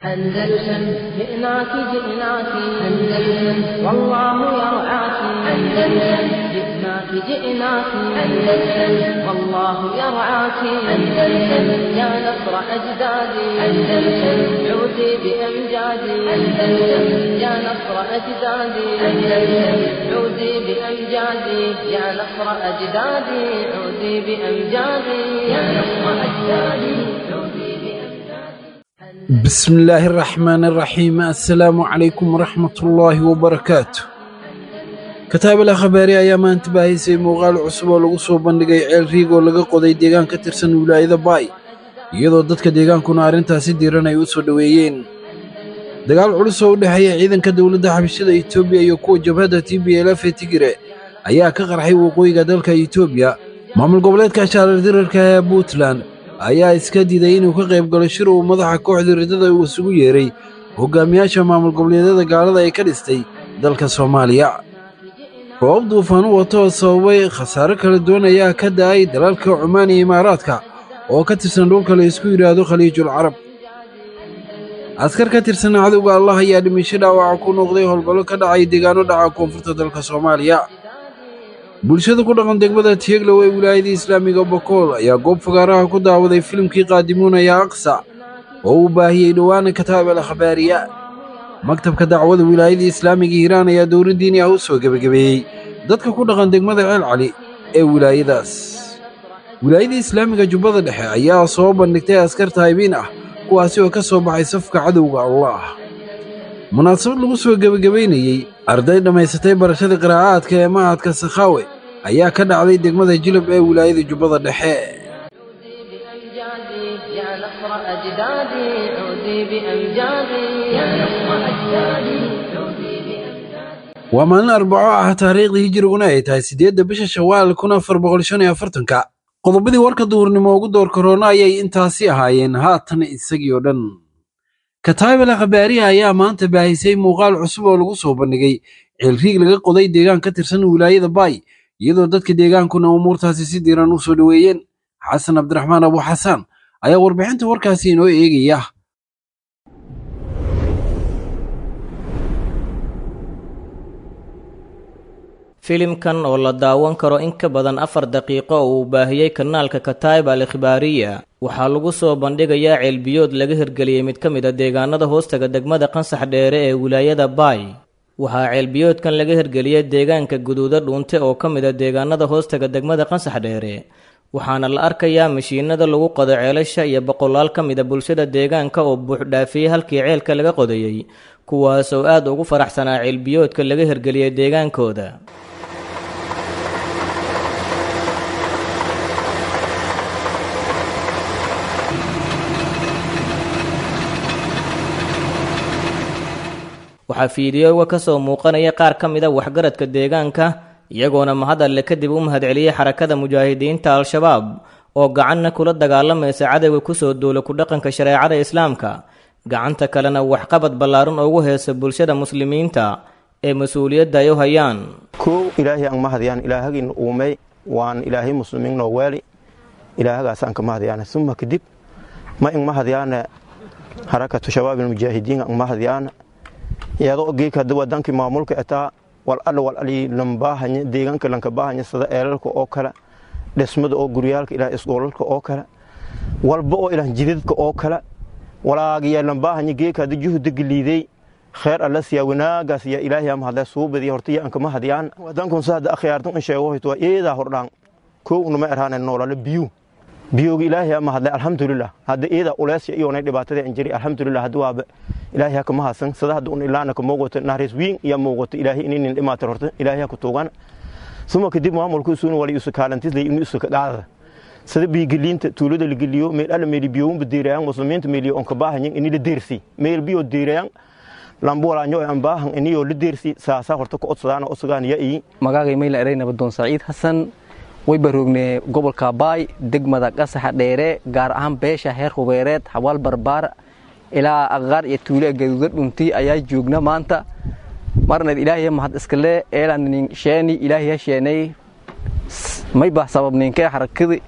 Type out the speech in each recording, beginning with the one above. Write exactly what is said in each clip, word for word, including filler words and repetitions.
أندلسن جئناك جئناك أندلسن والله يرعاك أندلسن جئناك جئناك أندلسن والله يرعاك أندلسن يا نصر أجدادي أندلسن عودي بأمجادي أندلسن يا نصر أجدادي أندلسن عودي بأمجادي يا نصر أجدادي عودي بأمجادي يا نصر أجدادي عودي بسم الله الرحمن الرحيم السلام عليكم ورحمة الله وبركاته كتاب الأخبار أيام انتباهي سي مغال عصب ولغصو بندقي عيل ريغو لغا قضي ديغان كترسن ولاية باي يدو دادك ديغان كنا عرنتا سيديران يوسو دويين دقال عرصو دحيا عيدن كدولة حبشدة إيتوبيا يوكو جبهة تي بي إلاف تيجري أيا كغرحي وقويقا دالك إيتوبيا مامل قبلات كاشار ديرالكا بوتلان ayaa iska diiday inuu ka qayb galo shir uu madaxa kooxda ridada uu isugu yeeray hogaamiyaasha maamul goboleedyada gaalada ay ka dhistay dalka Soomaaliya. Roob duufaan wato sababay khasaare kala duwan ayaa ka dhacay dalalka Cumaan iyo Imaaraadka oo ka tirsan dhulka la isku yiraahdo Khaliijul Carab. Askar ka tirsan cadawga Allah ayaa dhimasho dhaawac ku noqday howlgallo ka dhacay deegaano dhaca koonfurta dalka Soomaaliya. bulshada ku dhaqan degmada Tieglow ee wilaayada Islaamiga Bokool ayaa goob fagaaraha ku daawaday filimkii Qaadimuuna ya Aqsa oo uu baahiyay dhawaan kitaab al-akhbaariya. maktabka dacwada wilaayada Islaamiga Hiiraan ayaa dowladdiin ah u soo gabagabeeyay dadka ku dhaqan degmada Ceel Cali ee wilaayadaas. wilaayada Islaamiga Jubbada Dhexe ayaa soo bandhigtay askar taayibiin ah kuwaasi oo ka soo baxay safka cadawga Allah. munaasabad lagu soo gabagabeynayay arday dhamaysatay barashada qiraa'aadka ee mahadka Sakhawe ayaa ka dhacday degmada Jilab ee wilaayada Jubbada Dhexe. يا نصر أجدادي عودي بأمجادي يا نصر أجدادي عودي بأمجادي ومن أربعة تاريخ هجرية ay tahay sideedda bisha Shawaal kun afar boqol shan iyo afartan-ka qodobadii warka duurnimo ugu door corona ayay intaasi ahaayeen haatan isagii oo dhan. kitaab al-akhbaari ayaa maanta baahisay muuqaal cusub oo lagu soo bandhigay ceel riig laga qoday deegaan ka tirsan wilaayada Baay iyadoo dadka deegaankuna umuurtaasi si diiran u soo dhaweeyeen. xasan Abdiraxmaan Abu Xasan ayaa warbixinta warkaasi inoo eegaya. filimkan oo la daawan karo in ka badan afar daqiiqo oo uu baahiyay kanaalka Kataib al-Ikhbaariya waxaa lagu soo bandhigayaa ceelbiyood laga hirgeliyay mid ka mid ah deegaanada hoostaga degmada Qansax Dheere ee wilaayada Baay. waxaa ceelbiyoodkan laga hirgeliyay deegaanka Guduuda Dhuunte oo ka mid ah deegaanada hoostaga degmada Qansax Dheere waxaana la arkayaa mashiinada lagu qodo ceelasha iyo boqolaal ka mid ah bulshada deegaanka oo buux dhaafiyay halkii ceelka laga qodayay kuwaas oo aad ugu faraxsanaa ceelbiyoodka laga hirgeliyay deegaankooda. waxaa fiidiyowga ka soo muuqanaya qaar ka mid ah waxgaradka deegaanka iyagoona mahad alle kadib u mahadceliyay xarakada mujaahidiinta al-shabaab oo gacanna kula dagaalamaysa cadawga ku soo duula ku dhaqanka shareecada islaamka gacanta kalena waxqabad ballaaran ugu heesa bulshada muslimiinta ee mas'uuliyadda ay u hayaan. koow ilaahay aan mahadiyaan ilaahagin uumay waan ilaahay muslimiin noo weeli ilaahagaas aan ka mahadiyaan summa kadib ma in mahadiyaan xarakatu shabaab mujaahidiin aan mahadiyaan iyadoo geeka wadanka maamulka ataa wal alla wal ali lambaahan deegaanka lanka baahan sida eelalka oo kala dhismada oo guryaalka ilaa isqoolalka oo kala walba oo ilaa jidadka oo kala walaagiya lambaahan geeka juhud galiiday خير الله سيا وناقة سيا إلهي أم هذا صوب ذي هرتي أنك ما هديان ودانكم سهد أخيارتم إن شاء الله توا إيه ذا هردان كو نما إرهان النور لبيو بيو إلهي أم هذا الحمد لله هذا إيه ذا أولاس يوني دبعت ذي إنجري الحمد لله هدوا ب إلهي كم هاسن صدق دون إلا أنك موجود نهرس وين يا موجود إلهي إني إما ترهت إلهي كتوغان ثم كدي ما ملكو سون ولي يسك هالنتيز لي يسك دعوة صدق بيجلين تولد الجليو ميل أنا ميل بيوم بديران مسلمين ميليون كباهن إني لديرسي ميل بيو ديران lambola nyo aan baahan iniyo lideersi saasa horta ku codsadaan oo sugaan yaay magacay meel areyna badoon Saciid Xasan way baroogne gobolka Baay degmada Qansax Dheere gaar ahaan beesha heer hubeereed xawaal barbaar ilaa aqar iyo tuulo Guduuda Dhuunte ayaa joogna maanta marna ilaahay mahad iska lee eelan sheeni ilaahay sheenay may baa sabab ninkay xarakada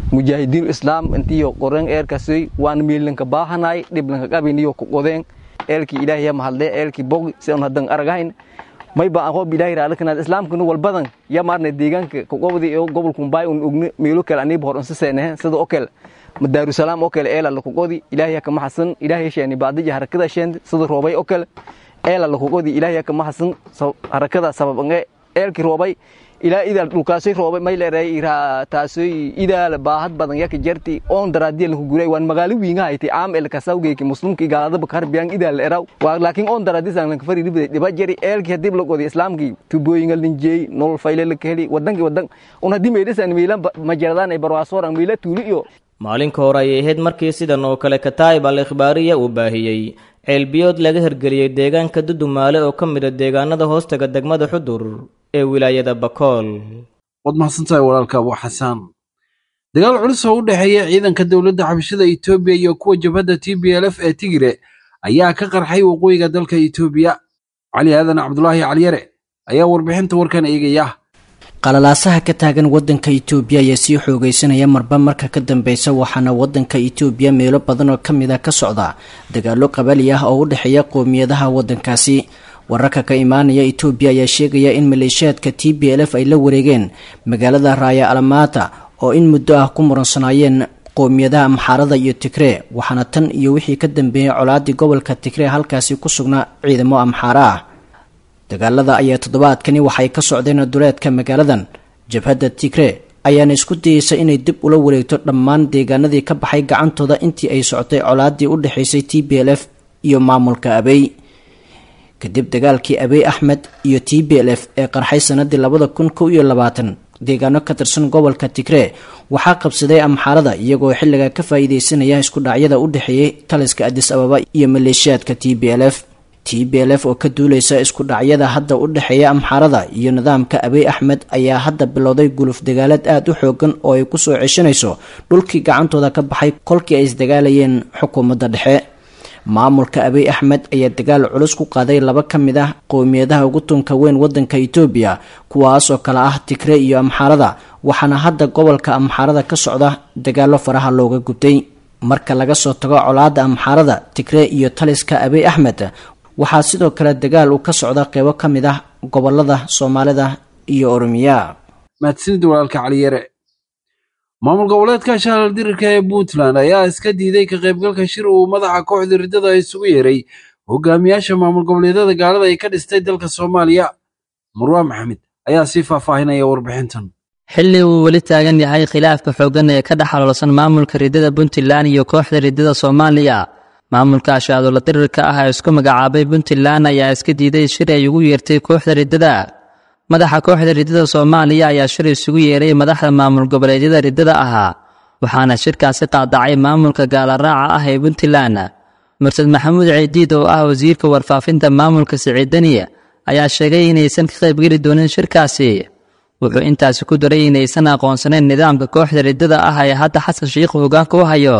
mujaahidiin islaam intiyo qoran eerkasay waan miilanka baahanay dhiblanka qabiniyo ku qodeen eelkii ilaahay ma hadlay eelkii bog si aan hadan aragayn may baa aqoon ilaahay raalkana islaamku wal badan ya marna deegaanka ku qobdi oo gobolku baay uu ogni meelo kale ani boor insaanay sida oo kale madaaru salaam oo kale eela ku qodi ilaahay ka maxsan ilaahay sheeni baadija harakada sheen sida roobay oo kale eela ku qodi ilaahay ka maxsan harakada sababanga eelkii roobay ilaa ida dhulkaasay roobay may leeray ira taasay ida baahad badan yak jarti on daraadii lagu guuray waan magaalo wiinga haytay aam el ka sawgeeki muslimkii gaalada bakar biyaan ida leeraw waa laakiin on daraadii san ka fariid diba jari eelkii hadib lagu qodi islaamkii tubooyinga linjay nol fayle la keli wadanki wadan una dimeedesan miilan majaradaan ay barwaasoran miila tuuliyo maalinka hore ay ahayd markii sidan oo kale Kataib al-Ikhbaariya uu baahiyay ceelbiyood laga hirgeliyay deegaanka Dudumaale oo ka mid ah deegaanada hoostaga degmada Xudur ee wilaayada Bakool. wad mahadsantahay walaalka Abu Xasaan. dagaal culus oo u dhaxeeya ciidanka dawladda xabashada Itoobiya iyo kuwa jabhadda T B L F ee Tigre ayaa ka qarxay waqooyiga dalka Itoobiya. Cali Aadan Cabdullaahi Caliyare ayaa warbixinta warkan eegaya. qalalaasaha ka taagan wadanka Itoobiya ayaa sii xoogaysanaya marba marka ka dambaysa waxaana wadanka Itoobiya meelo badan oo kamid ah ka socda dagaalo qabali ah oo u dhaxeeya qoomiyadaha wadankaasi. wararka ka imaanaya Itoobiya ayaa sheegaya in maleeshiyaadka T B L F ay la wareegeen magaalada Raaya Almaata oo in muddo ah ku muransanayeen qoomiyadaha Amxaarada iyo Tigre waxaana tan iyo wixii ka dambeeyay colaadii gobolka Tigre halkaasi ku sugnaa ciidamo Amxaara ah. dagaalada ayaa toddobaadkani waxay ka socdeen duleedka magaaladan. jabhadda Tigre ayaana isku dayeysa inay dib ula wareegto dhammaan deegaanadii ka baxay gacantooda intii ay socotay colaadii u dhaxaysay T B L F iyo maamulka Abiy. kadib dagaalkii Abiy Ahmed iyo T B L F ee qarxay sanadii labada kun kow iyo labaatan deegaano ka tirsan gobolka Tigre waxaa qabsaday Amxaarada iyagoo xilliga ka faa'iideysanaya isku dhacyada u dhaxeeyay taliska Addis Ababa iyo maleeshiyaadka T B L F. T B L F oo ka duuleysa isku dhacyada hadda u dhaxeeya Amxaarada iyo nidaamka Abiy Ahmed ayaa hadda bilowday guluf dagaaleed aad u xoogan oo ay ku soo ceshanayso dhulkii gacantooda ka baxay kolkii ay isdagaalayeen xukuumadda dhexe. maamulka Abiy Ahmed ayaa dagaal culus ku qaaday laba ka mid ah qoomiyadaha ugu tunka weyn wadanka Itoobiya kuwaas oo kala ah Tigre iyo Amxaarada waxaana hadda gobolka Amxaarada ka socda dagaalo faraha looga gubtay. marka laga soo tago colaadda Amxaarada, Tigre iyo taliska Abiy Ahmed waxaa sidoo kale dagaal uu ka socda qaybo ka mid ah gobolada Soomaalida iyo Oromiya. mahadsanid walaalka Caliyare. maamul goboleedka shaqal dirka ee Puntland ayaa iska diiday ka qaybgalka shir uu madaxa kooxda ridada isugu yeeray hogaamiyaasha maamul goboleedyada gaalada ay ka dhistay dalka Soomaaliya. Marwaan Maxamed ayaa si faahfaahinaya warbixintan. xilli uu wali taagan yahay khilaafka xooggan ee ka dhaxalsan maamulka ridada Puntland iyo kooxda ridada Soomaaliya. maamulka shaqal dirka ah ee isku magacaabay Puntland ayaa iska diiday shir ay ugu yeertay kooxda ridada. madaxa kooxda ridada Soomaaliya ayaa shir isugu yeeray madaxda maamul goboleedyada ridada ahaa waxaana shirkaasi qaadacay maamulka gaala raaca ah ee Puntland. Mursad Maxamuud Ciidiid oo ah wasiirka warfaafinta maamulka Siciidani ayaa sheegay inaysan ka qayb geli doonin shirkaasi. wuxuu intaas ku daray inaysan aqoonsaneyn nidaamka kooxda ridada ah ee hadda Xasan Sheikh hoggaanka u hayo.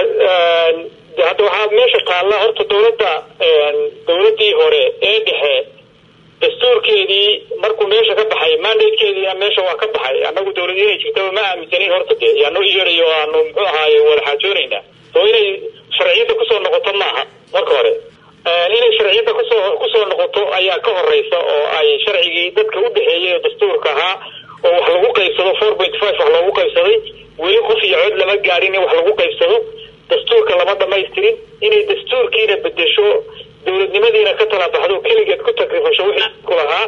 hadda waxaa meesha qaalla horta dowladda dowladii hore ee dhexe dastuurkeedii markuu meesha ka baxay mandatekeedii meesha waa ka baxay anagu dawladda jirtaba ma aaminsanin horta de yaano iyarayo aanu muxuu ahaaye wada xaajoonayna soo inay sharciyada kusoo noqoto maaha marka hore inay sharciyada kusoo kusoo noqoto ayaa ka horeysa oo ay sharcigii dadka u dhaxeeyay dastuurka ahaa oo wax lagu qaybsado four point five wax lagu qaybsaday weli qof iyo cod lama gaarin wax lagu qaybsado dastuurka lama dhamaystirin inay dastuurkiina bedesho dowladnimadiina ka tala baxdo keligeed ku takrifasho wixii ku lahaa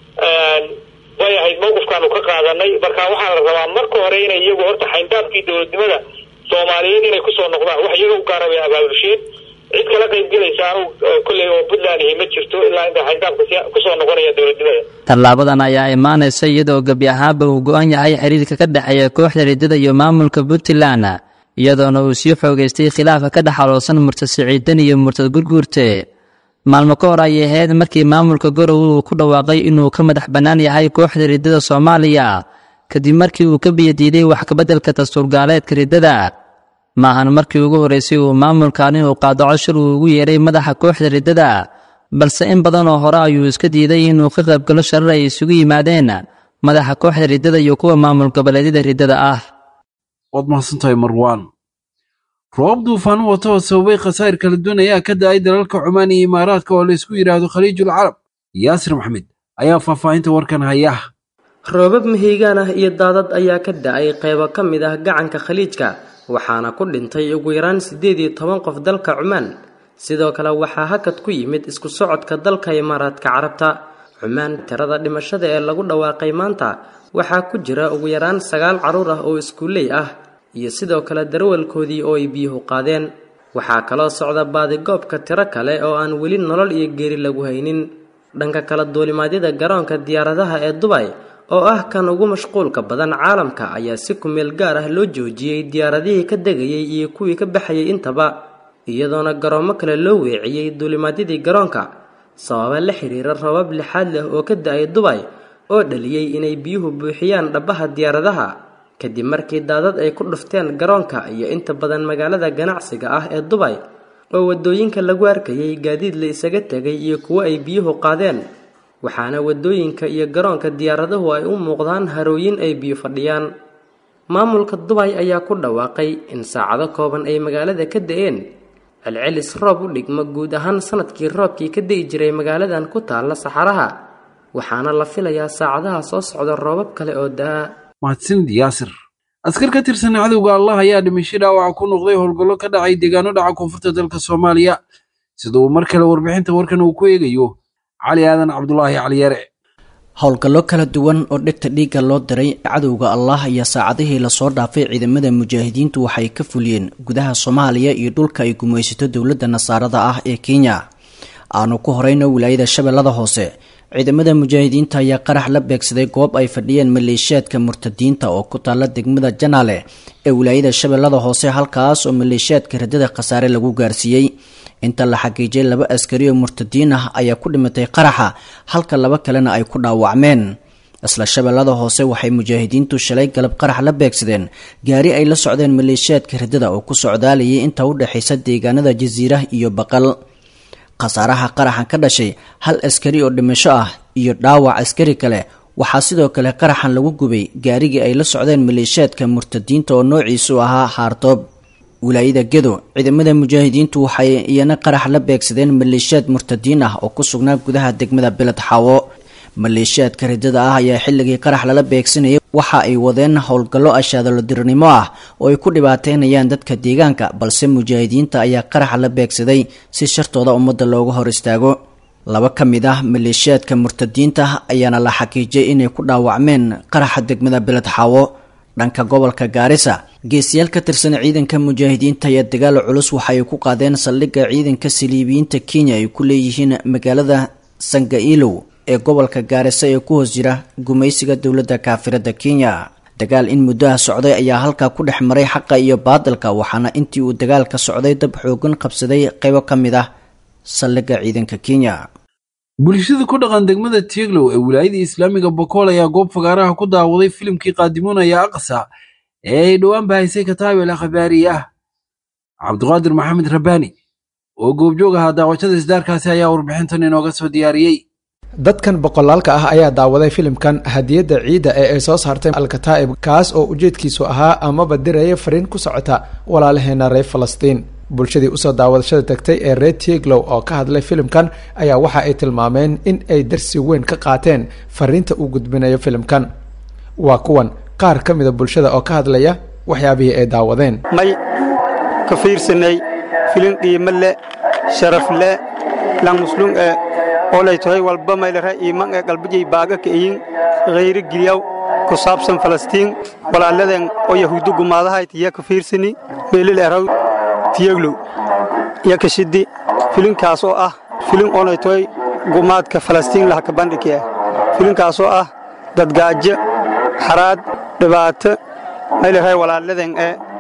way ahayd mowqifkaanu ka qaadanay marka waxaa la rabaa marka hore inay iyagu horta xayndaabkii dowladnimada Soomaaliyeed inay kusoo noqdaan wax iyaga u gaarabay abaabulsheen cid kala qayb galaysa anu kulli oo Puntland ma jirto ilaa inta xayndaabka kusoo noqonaya dowladnimada. tallaabadan ayaa imaanaysa iyadoo gabi ahaanba uu go'an yahay xiriirka ka dhaxeeya kooxda ridada iyo maamulka Puntland iyadoona uu sii xoogaystay khilaafka ka dhaxaloosan Mursad Siciidani iyo Mursad Gurguurte. maalmo ka hor ayay ahayd markii maamulka Garowe uu ku dhawaaqay inuu ka madax bannaan yahay kooxda ridada Soomaaliya kadib markii uu ka biyadiiday wax ka beddelka dastuur gaaleedka ridada. maahan markii ugu horeysay uu maamulkaani uu qaadaco shir uu ugu yeeray madaxa kooxda ridada balse in badan oo hore ayuu iska diiday inuu ka qayb galo sharar ay isugu yimaadeen madaxa kooxda ridada iyo kuwa maamul goboleedyada ridada ah. waad mahadsantahay marwaan roob duufaan wata oo sababay khasaa'ir kala duwan ayaa ka da'ay dalalka cumaan iyo imaaraadka oo la isku yidhaahdo khaliijul carab yaasir maxmed ayaa faahfaahinta warkan haya roobab mihigaan ah iyo daadad ayaa ka da'ay qaybo ka mid ah gacanka khaliijka waxaana ku dhintay ugu yaraan siddeed iyo toban qof dalka cumaan sidoo kale waxaa hakad ku yimid isku socodka dalka imaaraadka carabta cumaan tirada dhimashada ee lagu dhawaaqay maanta waxaa ku jira ugu yaraan sagaal carruur ah oo iskuuley ah iyo sidoo kale darawalkoodii oo ay biyuhu qaadeen waxaa kaloo socda baadigoobka tiro kale oo aan weli nolol iyo geeri lagu haynin dhanka kala duulimaadyada garoonka diyaaradaha ee Dubai oo ah kan ugu mashquulka badan caalamka ayaa si ku meel gaar ah loo joojiyay diyaaradihii ka degayay iyo kuwii ka baxayay intaba iyadoona garoomo kale loo weeciyay duulimaadyadii garoonka sababa la xiriira roobab lixaad leh oo ka da'ay Dubai oo dhaliyay inay biyuhu buuxiyaan dhabaha diyaaradaha kadib markii daadad ay ku dhufteen garoonka iyo inta badan magaalada ganacsiga ah ee Dubai oo wadooyinka lagu arkayay gaadiid la isaga tagay iyo kuwa ay biyuhu qaadeen waxaana wadooyinka iyo garoonka diyaaradahu ay u muuqdaan harooyin ay biyo fadhiyaan maamulka Dubai ayaa ku dhawaaqay in saacado kooban ay magaalada ka da'een celcelis roob u dhigma guud ahaan sanadkii roobkii ka da'i jiray magaaladan ku taala saxaraha waxaana la filayaa saacadaha soo socda roobab kale oo daa mahadsanid yaasir askar ka tirsan cadowga allah ayaa dhimasho dhaawaca ku noqday howlgallo ka dhacay deegaano dhaca koonfurta dalka soomaaliya sida uu mar kale warbixinta warkan uu ku eegayo cali aadan cabdulaahi cali yare howlgallo kala duwan oo dhegta dhiigga loo diray cadowga allah iyo saacadihii lasoo dhaafay ciidamada mujaahidiintu waxay ka fuliyeen gudaha soomaaliya iyo dhulka ay gumaysato dowladda nasaarada ah ee kenya aanu ku horeyno wilaayada shabeellada hoose ciidamada mujaahidiinta ayaa qarax la beegsaday goob ay fadhiyeen maleeshiyaadka murtadiinta oo ku taala degmada janaale ee wilaayada shabeellada hoose halkaas oo maleeshiyaadka radada khasaare lagu gaarsiiyey inta la xaqiijiyay laba askari oo murtadiin ah ayaa ku dhimatay qaraxa halka laba kalena ay ku dhaawacmeen isla shabeellada hoose waxay mujaahidiintu shalay galab qarax la beegsadeen gaari ay la socdeen maleeshiyaadka radada oo ku socdaalayay inta u dhaxaysa deegaanada jasiirah iyo baqal khasaaraha qaraxan ka dhashay hal askari oo dhimasho ah iyo dhaawac askari kale waxaa sidoo kale qaraxan lagu gubay gaarigii ay la socdeen maleeshiyaadka murtadiinta oo noociisu ahaa haartoob wilaayada gedo ciidamada mujaahidiintu waxay iyana qarax la beegsadeen maleeshiyaad murtadiin ah oo ku sugnaa gudaha degmada beled xaawo maleeshiyaadka ridada ah ayaa xilligii qarax lala beegsanayay waxa ay wadeen howlgallo ashaadalodirnimo ah oo ay ku dhibaateynayaan dadka deegaanka balse mujaahidiinta ayaa qaraxa la beegsaday si shartooda ummadda looga hor istaago laba ka mid ah maleeshiyaadka murtadiinta ayaana la xaqiijiyay inay ku dhaawacmeen qaraxa degmada beled xaawo dhanka gobolka gaarisa geesiyaal ka tirsan ciidanka mujaahidiinta ayaa dagaal culus waxa ay ku qaadeen saldhigga ciidanka saliibiyiinta kenya ay ku leeyihiin magaalada sangailow ee gobolka gaarisa ee ku hoos jira gumaysiga dowladda kaafirada kenya dagaal in muddaha socday ayaa halkaa ku dhex maray xaqa iyo baadilka waxaana intii uu dagaalka socday dab xoogan qabsaday qaybo ka mid ah saldhigga ciidanka kenya bulshada ku dhaqan degmada tieglow ee wilaayada islaamiga bokool ayaa goob fagaaraha ku daawaday filimkii qaadimuunaya aqsa ee ay dhowaan bahaysay kataabel akhbaari ah cabdiqaadir maxamed rabbaani oo goobjoog ahaa daawashada isdaarkaasi ayaa warbixintan inooga soo diyaariyey dadkan boqolaalka ah ayaa daawaday filimkan hadiyadda ciidda ee ay soo saartay alkataa'ib kaas oo ujeedkiisu ahaa amaba diraya fariin ku socota walaalaheena reer falastiin bulshadii usoo daawadashada tagtay ee reer tieglow oo ka hadlay filimkan ayaa waxa ay tilmaameen in ay darsi weyn ka qaateen fariinta uu gudbinayo filimkan waa kuwan qaar ka mida bulshada oo ka hadlaya waxyaabihii ay daawadeen may ka fiirsanay filin qiimo leh sharaf leh lan muslim ee olay tahay walba maylaha iiman ee qalbigay baaga ka yiin غير جياو كصابسن فلسطين ولا لدن أو يهودو جماعة هاي تيا كفيرسني بيل الأراو تيجلو يا كشدي فيلم كاسو آه فيلم أنا توي جماعة كفلسطين لها كبندكيا فيلم كاسو آه دتجاج حراد دبات هاي هاي ولا لدن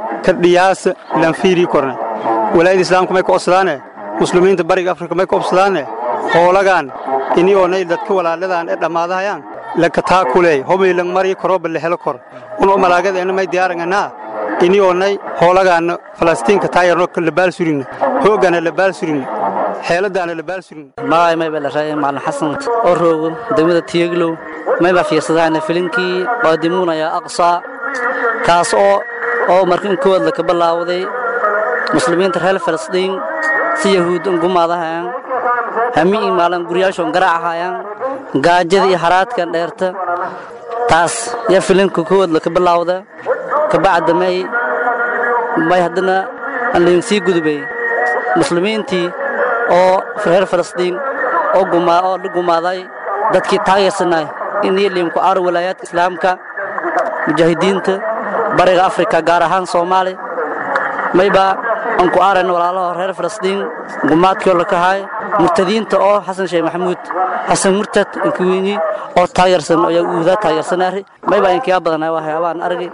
كدياس لنفيري كورن ولا الإسلام كم يكوصلانه مسلمين تبارك أفريقيا كم يكوصلانه هولاغان إني أوني دتك ولا لدن لما هذا يعني لك تاكلي هم يلن مري كروب اللي هلكور ونو ملاقد إنه ما يديارنا إني أوني هولاغان فلسطين كتايرنو كل بالسورين هو جان اللي بالسورين حيل ده اللي بالسورين ما ما يبلا شيء مع الحسن أروق دمية تيجلو ما يبقى في صداع فيلمكي قادمون يا أقصى كاسو oo markan kood la ka bilaawday muslimiinta reer Falastiin si yahuud ugu maadahayaan hamiin maalan guriyashoon garaacayaan gaajada iyo haraadka dheerta taas ya filimka kood la ka bilaawda ka bacda may may hadana aan sii gudbay muslimiintii oo reer Falastiin oo gumaa oo gumaaday dadkii taageersanay in yeelimku aar wilaayadka islaamka mujaahidiinta bariga Afrika gaar ahaan Soomaali mayba aan ku aaran walaalaha reer Falastiin gumaadkii la ka hay murtadiinta oo Xasan Sheekh Maxamuud Xasan Murtad inkiini oo taageersan oo yahuuda taageersanay mayba in kiya badanaa waxyaabaan argay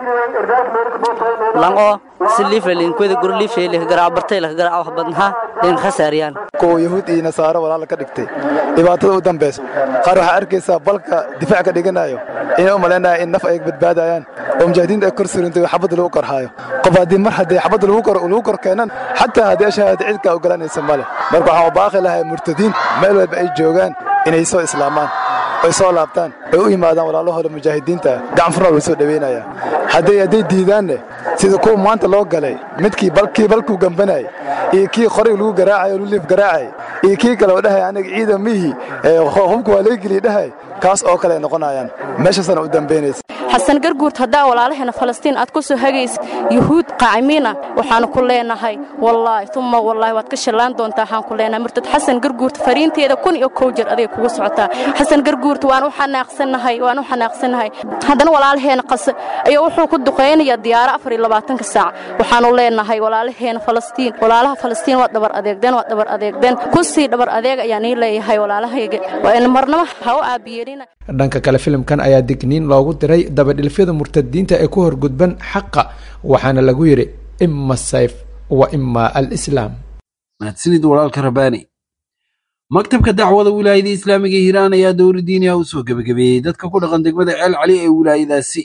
lango silifeelin kuwada gurlifeelin garaac bartay la garaac wax badnaa in khasaariyaan ko yahuud iyo nasaaro walaal ka dhigtay dhibaatada u dambeys qaar waxa arkaysa balka difaac ka dhiganayo in u maleynaa in naf ay badbaadayaan oo mujaahidiinta ay kor surintay xabad lagu korhaayo qof hadii mar hadii xabad lagu kor lagu kor keenan xataa hadii shahaad cidka u galanaysa male marka waxa baaqi lahay murtadiin meel walba ay joogaan inay soo islaamaan ay soo laabtaan ay u yimaadaan walaalahooda mujaahidiinta gacan furna loo soo dhaweynaya hadii ay diidaan sida kuwa maanta loo galay midkii balkii balku gambanay iyo kii qoray lagu garaacay oo liif garaacay iyo kii kale oo dhahay aniga ciidan mihi ee hubku waa la geli dhahay kaas oo kale noqonayaan meesha sana u dambeynaysa xasan garguurt hadaa walaalaheena Falastiin aad ku soo hagays yahuud qaacimiina waxaan ku leenahay wallahi thumma wallahi waad ka shalaan doontaa waxaan ku leenahay murtad xasan garguurt fariinteeda kun iyo kow jeer adeeg kugu socotaa xasan garguurt waan u xanaaqsanahay waan u xanaaqsanahay haddana walaalaheena qas ayaa wuxuu ku duqeynaya diyaar afar iyo labaatan saac waxaan u leenahay walaalaheena Falastiin walaalaha Falastiin waa dabar adeegdan waa dabar adeegdan ku sii dabar adeeg ayaan leeyahay walaalahayga waa in marnaba ha u aabiyeerina dhanka kale filimkan ayaa digniin loogu diray dabadhilfyada murtadiinta ee ku horgudban xaqa waxaana lagu yiri imma sayf wa imma al-islaam mahadsanid walaalka rabbaani maktabka dacwada wilaayada islaamiga Hiiraan ayaa dowladdiina u soo gabagabeeyay dadka ku dhaqan degmada Ceel Cali ee wilaayadaasi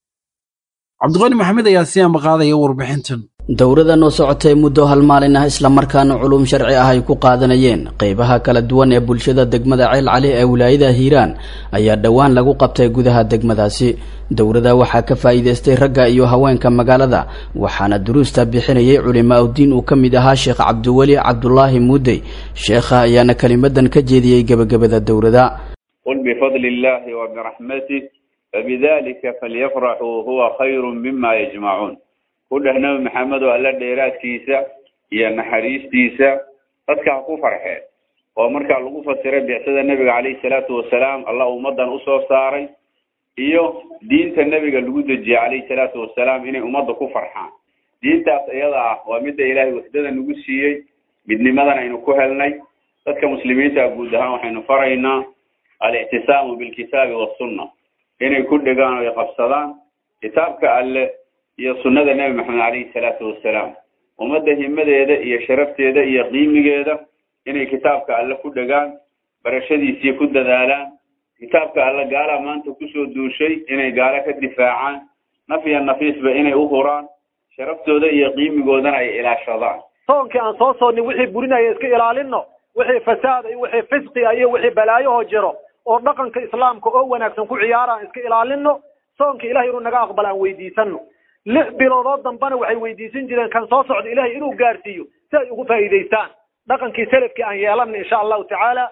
Cabdiqani Maxamed ayaa si aan qaadaya warbixintan dowradan oo socotay muddo hal maalin ah isla markaana culum sharci ah ay ku qaadanayeen qaybaha kala duwan ee bulshada degmada Ceel Cali ee wilaayada Hiiraan ayaa dhawaan lagu qabtay gudaha degmadaasi dowrada waxaa ka faa'iideystay ragga iyo haweenka magaalada waxaana duruusta bixinayay culimada diin uu kamid ahaa Sheekh Cabdiwali Cabdullaahi Muudey sheekha ayaana kalimadan ka jeediyay gabagabada dowrada qul bi fadlillahi wa bi rahmatihi fabidhalika falyafrahu huwa khayrun mimma yajma'un kudahna maxamed oo alla dheeraadkiisa iyo naxariistiisa dadka ku farxeen oo marka lagu fasiray bixisada nabiga kaleey salaatu wasalaam Allah ummadan u soo saaray iyo diinta nabiga lagu dajiyay kaleey salaatu wasalaam inay ummadda ku farxaan diintaas iyada ah waa mid Ilaahay waxdada nagu siiyay midnimadana aynu ku helnay dadka muslimiinta guud ahaan waxaynu faraynaa al-ihtisaamu bil kitaabi was sunnah inay ku dhagaan oo qabsadaan kitaabka alle iyo sunnada nabi maxamed kaleey salaatu wasalaam ummadda himadeeda iyo sharafteeda iyo qiimigeeda inay kitaabka alle ku dhagaan barashadiisa ku dadaalaan kitaabka alle gaala maanta ku soo duushay inay gaala ka difaacaan nafiya nafiisba inay u huraan sharaftooda iyo qiimigoodana ay ilaashadaan soonkii aan soo soonnay wixii burinaya iska ilaalino wixii fasaad iyo wixii fisqi iyo wixii balaayo oo jiro oo dhaqanka islaamka oo wanaagsan ku ciyaaraan iska ilaalino soonka ilaahay inuu naga aqbalaan weydiisano lix bilood dambana waxay weydiisan jireen kan soo socda ilaahay inuu gaarsiiyo si ay ugu faa'iideystaan dhaqankii salafkii aan yeelan insha Allah ta'ala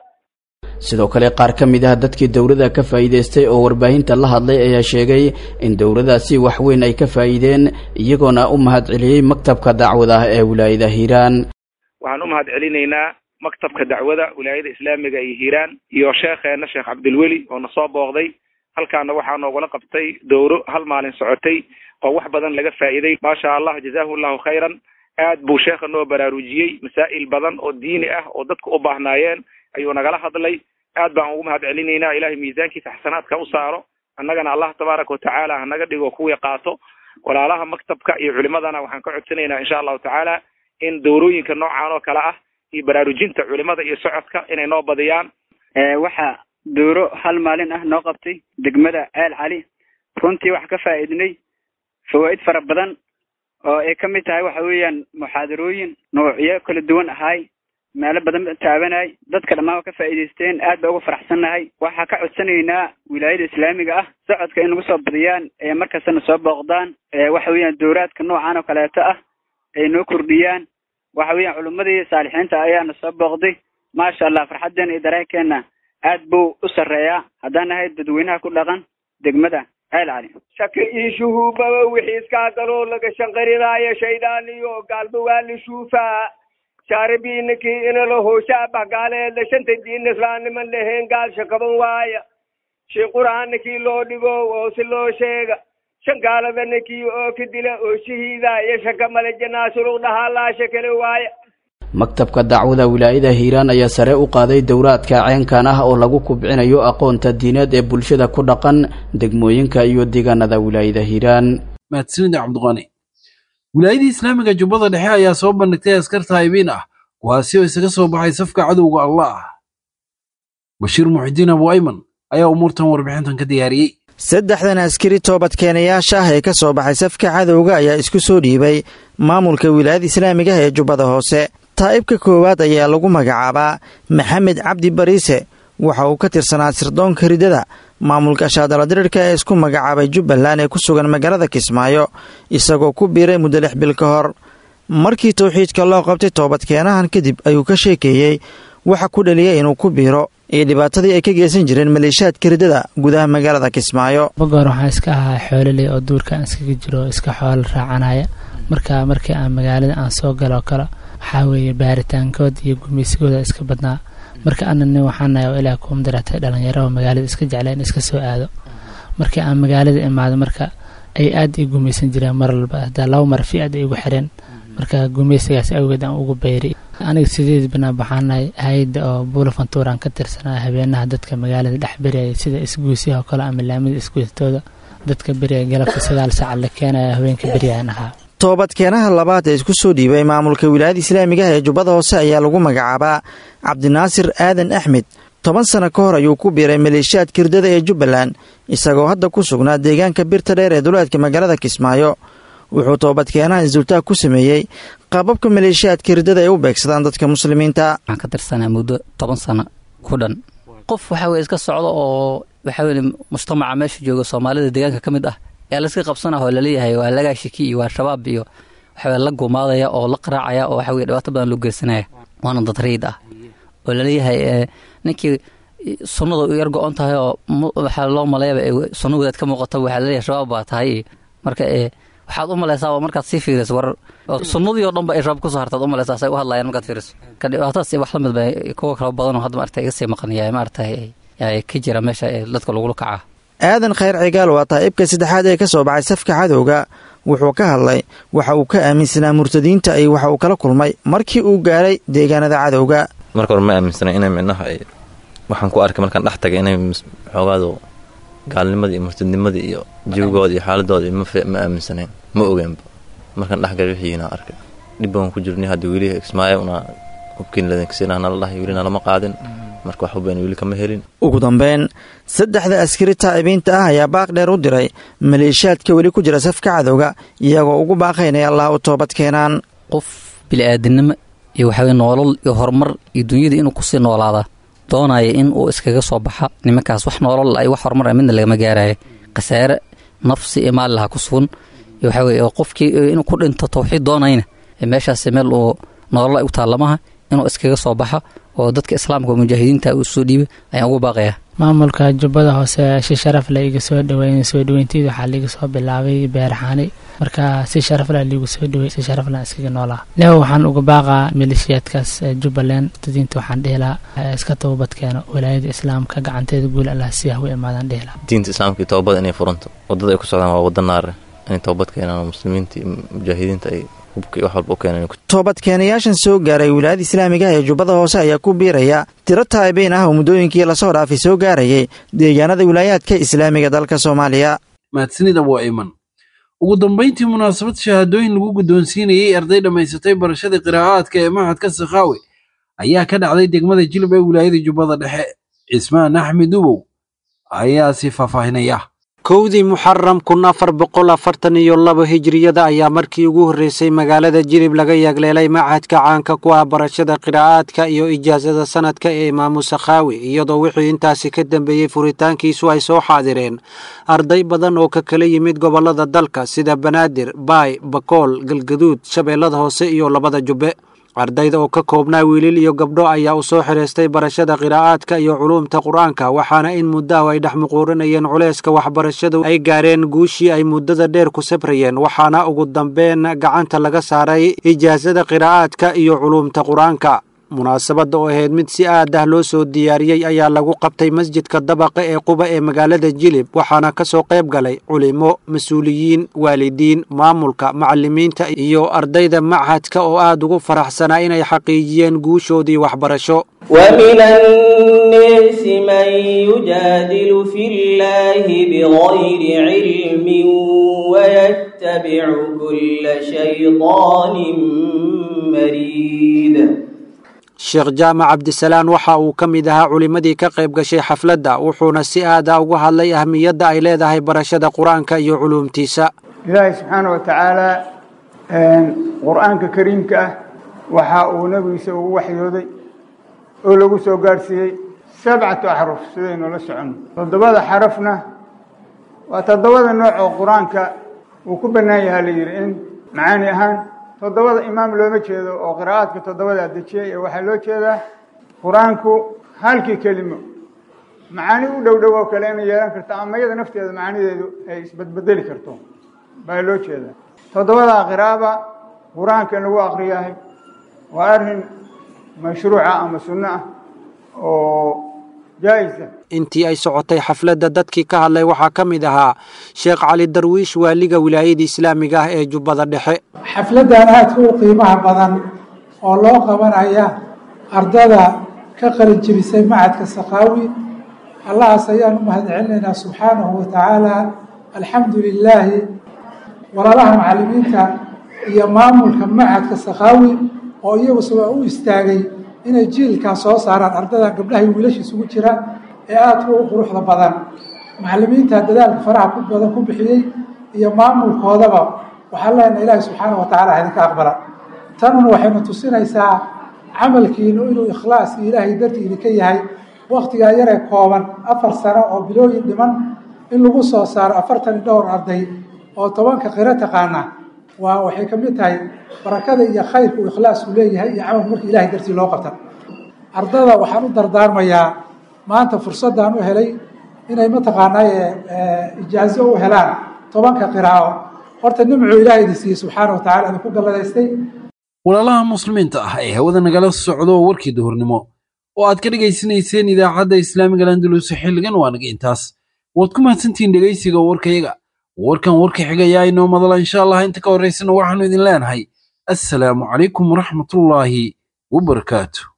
sidoo kale qaar ka mid ah dadkii dowladda ka faa'iideystay oo warbaahinta la hadlay ayaa sheegay in dowladdaasi wax weyn ay ka faa'iideen iyagoona u mahadceliyay maktabka dacwada ee wilaayada Hiiraan waxaan u mahadcelinaynaa maktabka dacwada wilaayada islaamiga ee Hiiraan iyo sheekheena Sheekh Cabdilwali oo na soo booqday halkaana waxaa noogula qabtay dowro hal maalin socotay oo wax badan laga faa'iiday ma sha Allah jazaahullahu khayran aad buu sheekha noo baraarujiyay masaa'il badan oo diini ah oo dadku u baahnaayeen ayuu nagala hadlay aad baan ugu mahadcelinaynaa ilaahay miisaankiisa xasanaadka u saaro annagana Allah tabaaraka wa tacaala naga dhigo kuwii qaato walaalaha maktabka iyo culimadana waxaan ka codsanaynaa insha Allah tacaala in dowrooyinka noocan oo kala ah iyo baraarujinta culimada iyo socodka inay noo badiyaan ee waxa dowro hal maalin ah noo qabtay degmada Ceel Cali runtii wax ka faa'iidnay fawaa'id fara badan oo ay kamid tahay waxa weeyaan muxaadarooyin noocyo kala duwan ahay meelo badan taabanay dadka dhammaan ka faa'iidaysteen aad baa ugu faraxsannahay waxaa ka codsanaynaa wilaayada islaamiga ah socodka in lagu soo badiyaan ee markastana soo booqdaan waxa weeyaan dowraadka noocan oo kaleeto ah ay noo kordhiyaan waxa weeyaan culimmadii saalixiinta ayaana soo booqday maasha allah farxaddeen iyo dareenkeena aad buu u sarreeyaa haddaan nahay dadweynaha ku dhaqan degmada ceel cali shaki iyo shuhuubaba wixii iskaa galoo laga shanqarinaayo shaydaan iyo gaalba waa la shuufaa shaaribiinakii inala hooshaabah gaaleedla shanta diin islaamniman lahayn gaal shakaban waaya shay qur-aanakii loo dhigo oo si loo sheega shan gaaladanakii oo ka dila oo shahiida iyo shaka male janaasulug dhahaa laasha kale waaya maktabka dacwada wilaayada hiiraan ayaa sare u qaaday dowraadka ceenkan ah oo lagu kubcinayo aqoonta diineed ee bulshada ku dhaqan degmooyinka iyo deegaanada wilaayada hiiraan mahadsanida cabdiqani wilaayadii islaamiga jubbada dhexe ayaa soo bandhigtay askar taa'ibiin ah kuwaasi oo isaga soo baxay safka cadowga allah bashiir muxidiin abu ayman ayaa umuurtan warbixintan ka diyaariyey saddexdan askari toobadkeenayaasha ah ee ka soo baxay safka cadowga ayaa isku soo dhiibay maamulka wilaayada islaamiga ee jubbada hoose taa'ibka koowaad ayaa lagu magacaabaa maxamed cabdi bariise waxa uu ka tirsanaa sirdoonka ridada maamulka shaadaladirirka ee isku magacaabay jubbaland ee ku sugan magaalada kismaayo isagoo ku biiray muddo lix bil ka hor markii tawxiidka loo qabtay toobadkeenahan kadib ayuu ka sheekeeyey waxa ku dhaliyay inuu ku biiro iyo dhibaatadii ay ka geysan jireen maleeshiyaadka ridada gudaha magaalada kismaayo bagoor waxaan iska ahaa xoololey oo duurka iskaga jiro iska xoolo raacanaya marka markii aan magaalada aan soo galo kale waxaa weeye baaritaankood iyo gumaysigooda iska badnaa marka anani waxaan nahay oo ilaah kuum diratay dhalinyaro oo magaalada iska jecleen iska soo aado markii aan magaalada imaado marka ay aad i gumaysan jireen mar walba hadaa laba mar fi aad ay igu xireen marka gumaysigaas awgeed aan ugu bayri aniga sideed banaan baxaanahay hay'adda oo buulafantuuraan ka tirsanaa habeenaha dadka magaalada dhex beriyay sida isguusiyaha oo kale ama laamida isguustooda dadka beriyay galabka sagaal saac la keenaya habeenka beriyaan ahaa toobadkeenaha labaad ee isku soo dhiibay maamulka wilaayada islaamiga ee jubbada hoose ayaa lagu magacaabaa cabdinaasir aadan axmed toban sano ka hor ayuu ku biiray maleeshiyaadka ridada ee jubbaland isagoo hadda ku sugnaa deegaanka birta dheer ee duleedka magaalada kismaayo wuxuu toobadkeenaha isdultaag ku sameeyey qaababka maleeshiyaadka ridada ay u beegsadaan dadka muslimiinta waxaan ka tirsanaa muddo toban sano ku dhan qof waxaa weye iska socdo oo waxaa weye mujtamaca meesha jooga soomaalida deegaanka ka mid ah yaa layska qabsanah oo laleeyahay waa lagaa shiki iyo waa shabaab iyo waxaweye la gumaadaya oo la qaraacaya oo waxaweye dhibaato badan loo geysanaya waana dad riid ah oo laleeyahay ninkii sunnada u yar go-on tahay oo waxaa loo maleeyaba sunna wadaad ka muuqata waxaa laleeyahay shabaab baa tahay marka waxaad u malaysaa oo markaad sii fiiriso war sunnadii oo dhan ba ay shabaab kusoo hartaad u malaysaa say u hadlayaan markaad fiiriso ka dhibaatadaas wax la mid ba kuwa kala badan oo hadda maaragtay iga sii maqanaya maaragtay ka jira meesha dadka lagula kacaa aadan khayr cigaal waa taa'ibka saddexaad ee ka soo baxay safka cadowga wuxuu ka hadlay waxa uu ka aaminsanaa murtadiinta iyo waxa uu kala kulmay markii uu gaaray deegaanada cadowga marka hore ma aaminsana inay micnaha ay waxaan ku arkay markaan dhex tagay inay xoogaadu gaalnimadii iyo murtadnimadii iyo jawigooda iyo xaaladooda ma aaminsanayn ma ogeenba markaan dhexgalay wixiina arkay dhib baan ku jirnay hadda weli ismaayo una hubkiin ladankiisina nala dhahay weli nalama qaadin marka wax hubayn weli kama helin ugu dambeyn saddexda askari taa'ibiinta ah ayaa baaq dheer u diray maleeshiyaadka weli ku jira safka cadowga iyagoo ugu baaqaynaya allah u toobad keenaan qof bili-aadinimo iyo waxaweye noolal iyo horumar iyo dunyada inuu kusii noolaada doonaya in uu iskaga soo baxa nimankaas wax noolal ay wax horumar midna lagama gaaraya khasaare nafsi iyo maali laha ku sugan iyo waxaa weye qofkii inuu ku dhinto tawxiid doonayna meeshaasi meel uu noolal ay u taallamaha inuu iskaga soo baxa oo dadka islaamka oo mujaahidiinta uu soo dhiibay ayaan ugu baaqaya maamulka jubbada hoose si sharaf leh iga soo dhaweyn soo dhaweynteedu waxaa liiga soo bilaabay beerxaani marka si sharaf leh liigu soo dhaweey si sharaf leh iskaga noolaa leh waxaan uga baaqaa maleeshiyaadkaas jubbaland dadinta waxaan dhehelaa iska toobadkeeno walaayada islaamka gacanteeda guul allah si ah u imaadaan dhehelaa diinta islaamka iyo toobada inay furanto wadada ay ku socdaan waa wada naar inay toobad keenaan muslimiinta iyo mujaahidiinta ay toobadkeenayaashan soo gaaray wilaayada islaamiga ee jubbada hoose ayaa ku biiraya tiro taa'ibiin ah oo muddooyinkii lasoo dhaafay soo gaarayay deegaanada wilaayaadka islaamiga dalka soomaaliya mahadsanida waa iman ugu dambayntii munaasabad shahaadooyin lagu guddoonsiinayay arday dhammaysatay barashada qiraa'aadka ee mahadka sakhaawe ayaa ka dhacday degmada jilib ee wilaayada jubbada dhexe cismaan axmed ubow ayaa si faahfaahinaya kowdii muxaram kun afar boqol afartan iyo labo hijriyada ayaa markii ugu horreysay magaalada jilib laga yagleelay machadka caanka ku ah barashada qiraa'aadka iyo ijaasada sanadka ee imaamu sakhaawi iyadoo wixii intaasi ka dambeeyey furitaankiisu ay soo xaadireen arday badan oo ka kala yimid gobollada dalka sida banaadir baay bakool galgaduud shabeellada hoose iyo labada jubbe ardayda oo ka koobnaa wiilil iyo gabdho ayaa u soo xihaystay barashada qiraa'aadka iyo culuumta qur-aanka waxaana in muddahu ay dhex muquurinayeen culayska waxbarashadu ay gaareen guushii ay muddada dheer ku sabrayeen waxaana ugu dambeyn gacanta laga saaray ijaasada qiraa'aadka iyo culuumta qur-aanka munaasabadda oo ahayd mid si aad ah loo soo diyaariyey ayaa lagu qabtay masjidka dabaqa ee quba ee magaalada jilib waxaana ka soo qayb galay culimo mas-uuliyiin waalidiin maamulka macallimiinta iyo ardayda machadka oo aad ugu faraxsanaa inay xaqiijiyeen guushoodii waxbarasho ومن الناس من يجادل في الله بغير علم ويتبع كل شيطان مريد sheekh jaamac cabdisalaan waxa uu ka mid ahaa culimmadii ka qayb gashay xafladda wuxuuna si aada uga hadlay ahmiyadda ay leedahay barashada qur-aanka iyo culuumtiisa ilaahay subxaana wa tacaala qur-aanka kariimka ah waxa uu nebigiisa ugu waxyooday oo lagu soo gaadhsiiyey sabcatu axruf sidaynu la soconno toddobada xarafna waa toddobada nooc oo qur-aanka uu ku bannaan yahaa la yidhi in macaani ahaan toddobada imaam looma jeedo oo qiraa'aadka toddobadaa dejiyey ee waxaa loo jeedaa qur-aanku halkii kelimo macaani u dhow dhow oo kale inay yeelan karto ama iyada nafteeda macaanideedu ay isbedbedeli karto baa loo jeedaa toddobadaa qiraa'aba qur-aanka in lagu akriyahay waa arrin mashruuca ama sunno ah oo jaa'isa intii ay socotay xafladda dadkii ka hadlay waxaa ka mid ahaa sheekh cali darwiish waaliga wilaayada islaamiga ah ee jubbada dhexe xafladdan aadka u qiimaha badan oo loo qabanaya ardada ka qalin jebisay machadka sakhaawi allahaas ayaan u mahadcelinaynaa subxaanahu wa tacaala alxamdu lilaahi walaalaha macallimiinta iyo maamulka machadka sakhaawi oo iyagusuba u istaagay inay jiilkaa soo saaraan ardadan gabdhaha iyo wiilasha isugu jira ee aadka u quruxda badan macallimiinta dadaalka faraha ku badan ku bixiyey iyo maamulkoodaba waxaan leenahay ilaahay subxaana wa tacala idinka aqbala tanuna waxaynu tusinaysaa camalkiinu inuu ikhlaas iyo ilaahay dartii idinka yahay waktigaa yaree kooban afar sano oo bilooyin dhiman in lagu soo saaro afartan iyo dhowr arday oo tobanka qiro taqaana waa waxay ka mid tahay barakada iyo khayrka uu ikhlaasku leeyahay iyo camalka marka ilaahay dartii loo qabta ardada waxaan u dardaarmayaa maanta fursaddan u helay inay mataqaanaa ijaazo u helaan tobanka qiraa'o horta nimcuu ilaahay idin siiyey subxaana wa tacala idinku galladaystay walaalaha muslimiinta ah ee hawada nagala socdo warkii duhurnimo oo aad ka dhegaysanayseen idaacadda islaamiga landulus xilligan waa naga intaas waad ku mahadsantihiin dhegaysiga warkayaga warkan warka xigayaa inoo madala insha allah inta ka horraysana waxaanu idin leenahay assalaamu calaykum waraxmatullaahi wabarakaatu